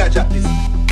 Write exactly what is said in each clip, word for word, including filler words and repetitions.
a drop this.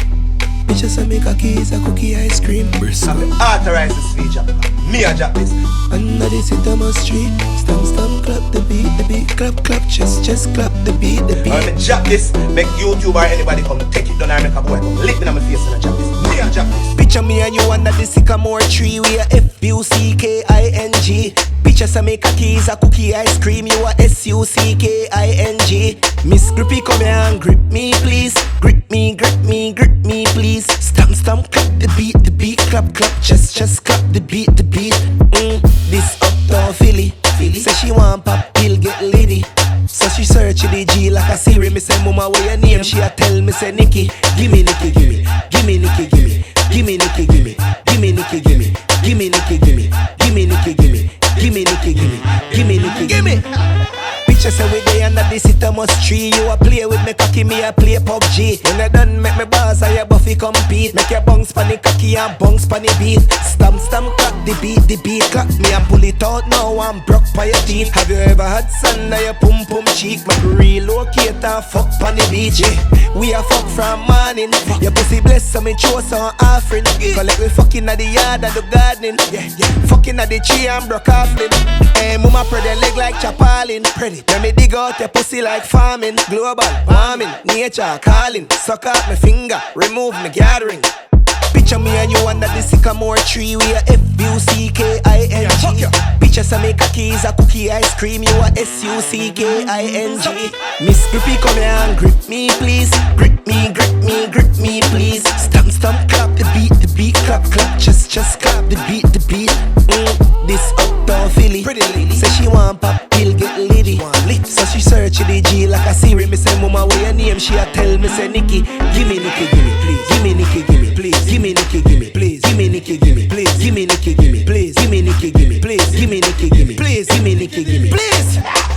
Bitches a make a keys, a cookie ice cream. I will authorize this feature. Me a drop this. Under the Sycamore street, stamp stamp clap the beat, the beat clap clap, chest chest clap the beat, the beat. I will drop this. Make YouTube or anybody come take it down and make a boy come lick me on my face and I drop this. Me a drop this. Picture me and you under the Sycamore tree. We a F U C K I N G. Bitches a make a keys, a cookie ice cream. You a S U C K I N G. Miss Grippy come here and grip me please. Grip me, grip me, grip me please. Stamp stamp clap the beat, the beat clap clap, chest chest clap the beat, the beat. Mm, this uptown Philly, Philly. Say she want pop pill get litty. So she search the G like a Siri. Me say mama what your name? She a tell me say Nikki. Gimme Nikki, gimme, gimme Nikki, gimme, gimme Nikki, gimme, gimme Nikki, gimme, gimme Nikki, gimme, gimme Nikki, gimme, gimme Nikki, gimme, gimme Nikki, gimme. Bitches say we dey under the Sycamore tree. You a play with me cocky, me a play P U B G. When I done make me bars, I a Buffy compete. Make your bungs pan the cocky and bungs pan the beat. Stamp stamp clap the beat, the beat clap me and pull it out now I'm broke by your teeth. Have you ever had sun on your pum pum cheek? Make me relocate and fuck pan the beach. Yeah. We a fuck from morning. Your pussy blessed so me chose some offering. Collect we fucking at the yard and the gardening. Yeah, yeah. Fucking at the tree and broke off limb. Hey, mama spread your leg like chapalin. Pretty. Let me dig out your pussy like farming. Global warming, nature calling. Suck out my finger, remove my gathering. Picture me and you under the Sycamore tree. We a F U C K I N G. Bitches a make a keys, a cookie ice cream. You a S U C K I N G. Miss Grippy come here and grip me please. Grip me, grip me, grip me please. Stamp stamp clap the beat, the beat clap clap. Just just clap the beat, the beat. Mm, this uptown Philly. Pretty lady. Say she want pop pill get litty. So she search the G like a Siri. Me say mama what your name? She a tell me say Nikki. Gimme Nikki, gimme please. Gimme Nikki, gimme please. Gimme Nikki, gimme please. Gimme Nikki, gimme please. Gimme Nikki, gimme please. Gimme Nikki, gimme please. Gimme Nikki, gimme please. Gimme Nikki, gimme please.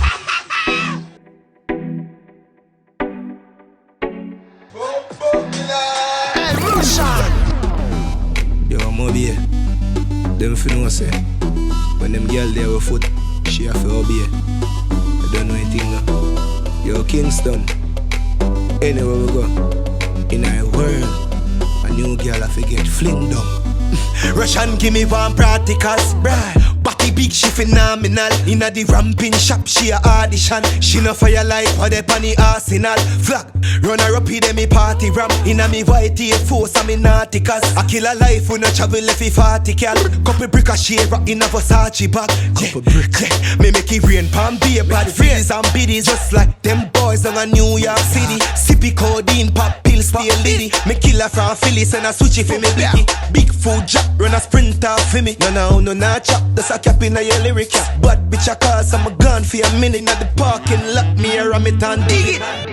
Hey, Russian. Yo, Moby, them fi know say when them girl there with foot, she have to obey. I don't know anything now. Yo, Kingston, anywhere we go in our world, a new girl have to get fling down. Russian give me one practicals, bruh. Body big, she phenomenal. Inna the ramping shop, she a audition. She no fire like what they on the arsenal. Flag, run her up with me party ram. Inna me white Air Force and me nauticals. I kill a life when I travel left fi forty cal. Couple brick a shade rock in a Versace bag. Couple brick, yeah. Me make it rain, palm be a bad friends and biddies. Just like them boys on a New York City. Sippy codeine, pop pills, stay liddy. Me kill her from Philly, send a switch it for me blicky. Big food drop, run a sprint off for me. No, no, no, no, chop. That's a cap in a your lyrics. But bitch, I cause I'm a gun for a minute. At the parking lot, me a ram it and dig it.